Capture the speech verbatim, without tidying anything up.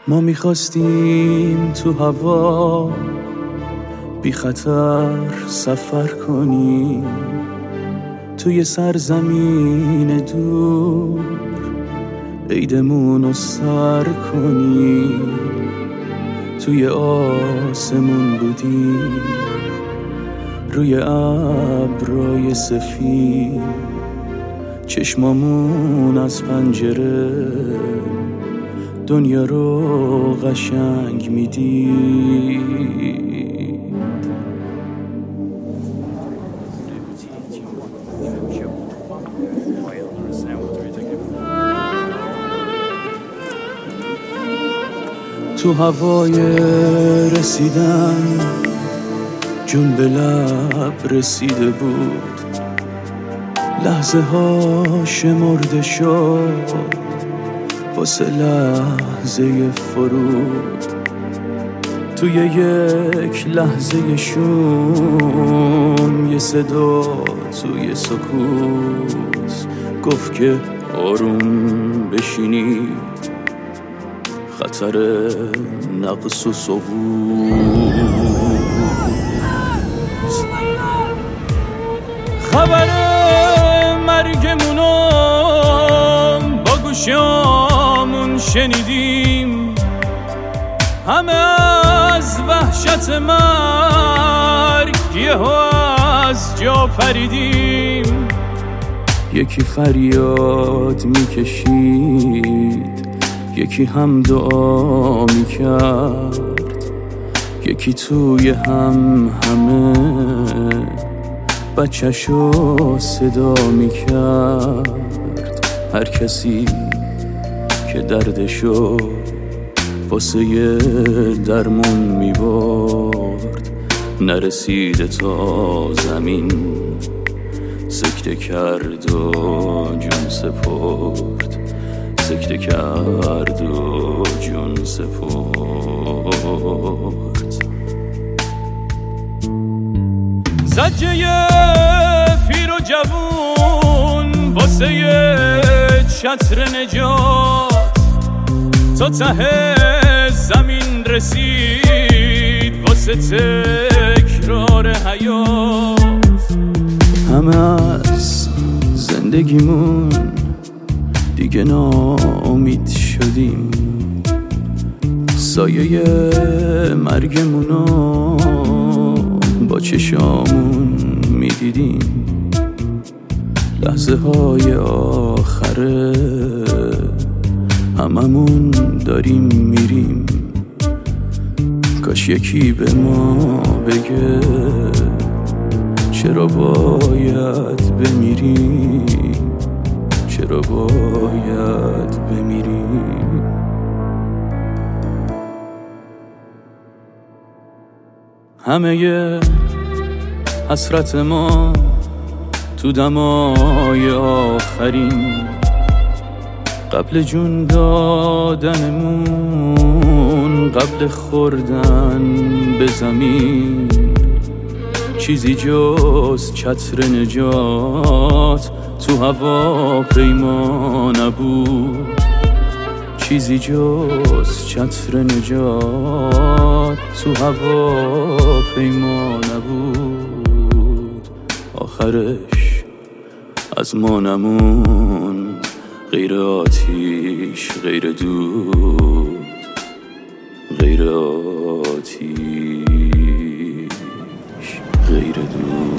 ما میخواستیم تو هوا بی خطر سفر کنیم، توی سرزمین دور عیدمون رو سر کنیم. توی آسمون بودیم روی ابرای سفید، چشمامون از پنجره دنیا رو قشنگ میدید. تو هوای رسیدن جون به لب رسیده بود، لحظه ها شمرده شد واسه لحظه فرود. توی یک لحظه شوم یه صدا توی سکوت گفت که آروم بشینید، خطر نقص و سقوط. خبر مرگمونو با گوشامون شنیدیم، همه از وحشت مرگ یهو از جا پریدیم. یکی فریاد میکشید، یکی هم دعا میکرد، یکی توی هم همه بچه‌شو صدا میکرد. هر کسی که دردشو واسه یه درمون میبرد، نرسیده تا زمین سکته کرد و جون سپرد، سکته کرد و جون سپرد. زجه پیر و جوون واسه چتر نجات تا ته زمین رسید، واسه تکرار حیات. همه از زندگیمون دیگه ناامید شدیم، سایه مرگمونو با چشامون میدیدیم. لحظه های آخره هممون داریم میریم، کاش یکی به ما بگه چرا باید بمیریم، چرا باید بمیریم. همه حسرت ما تو دمای آخرین، قبل جون دادنمون، قبل خوردن به زمین، چیزی جز چتر نجات تو هوا پیما نبود. چیزی جز چتر نجات تو هوا پیما نبود. آخرش از ما نمون غیر آتیش، غیر دود، غیر آتیش، غیر دود.